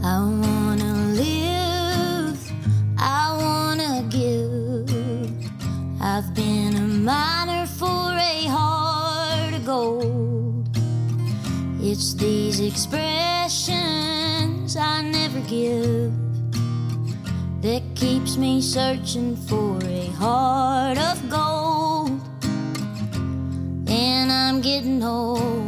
I wanna live, I wanna give. I've been a miner for a heart of gold. It's these expressions I never give that keeps me searching for a heart of gold. And I'm getting old.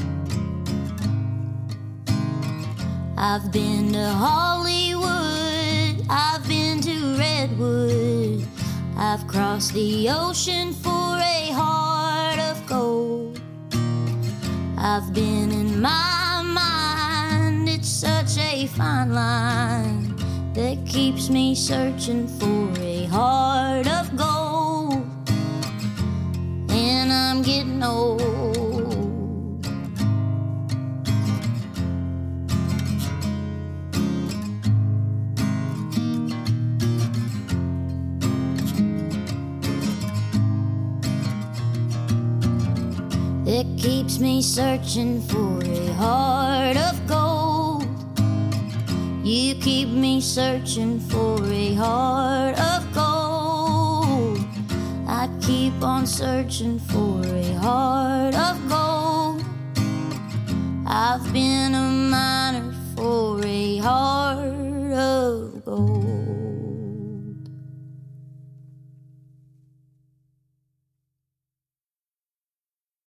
I've been to Hollywood, I've been to Redwood, I've crossed the ocean for a heart of gold. I've been in my mind, it's such a fine line that keeps me searching for a heart of gold. And I'm getting old. That keeps me searching for a heart of gold. You keep me searching for a heart of gold. I keep on searching for a heart of gold. I've been a miner for a heart